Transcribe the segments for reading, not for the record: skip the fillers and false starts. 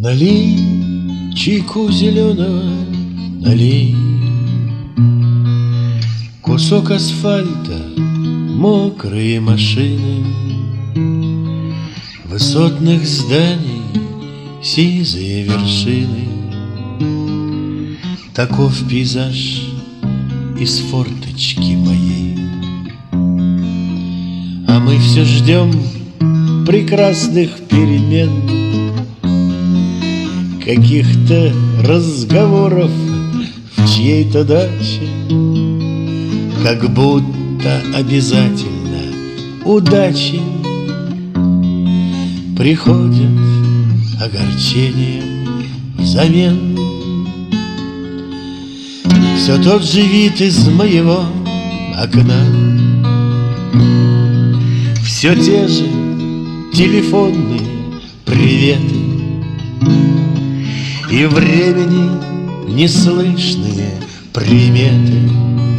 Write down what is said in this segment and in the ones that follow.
Налей чайку зеленого, налей. Кусок асфальта, мокрые машины, высотных зданий сизые вершины. Таков пейзаж из форточки моей. А мы все ждем прекрасных перемен, каких-то разговоров в чьей-то даче, как будто обязательно удачи приходят огорчением взамен. Все тот же вид из моего окна, все те же телефонные приветы и времени неслышные приметы.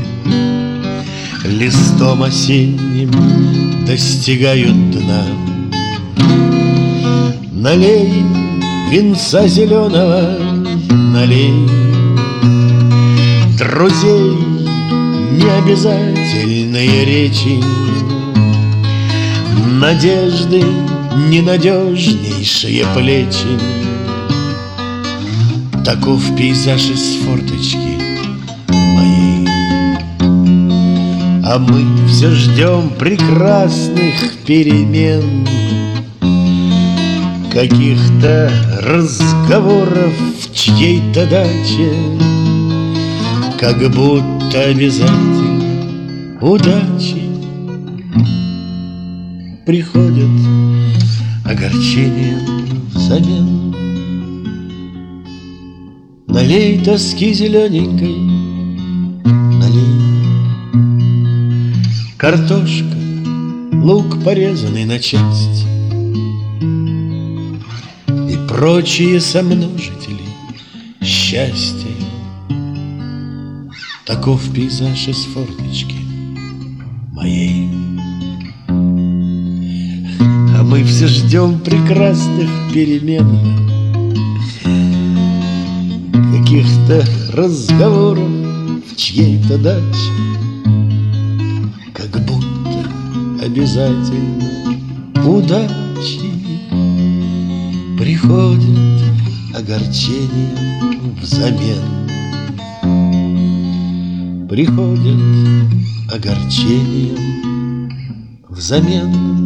Листом осенним достигают дна. Налей винца зеленого, налей. Друзей необязательные речи, надежды ненадежнейшие плечи. Таков пейзаж из форточки моей. А мы все ждем прекрасных перемен, каких-то разговоров в чьей-то даче, как будто обязательно удачи приходят огорчением взамен. Налей тоски зелененькой, налей. Картошка, лук порезанный на части и прочие сомножители счастья. Таков пейзаж из форточки моей. А мы все ждем прекрасных перемен, каких-то разговоров в чьей-то даче, как будто обязательно удачи приходит огорчением взамен. Приходит огорчением взамен.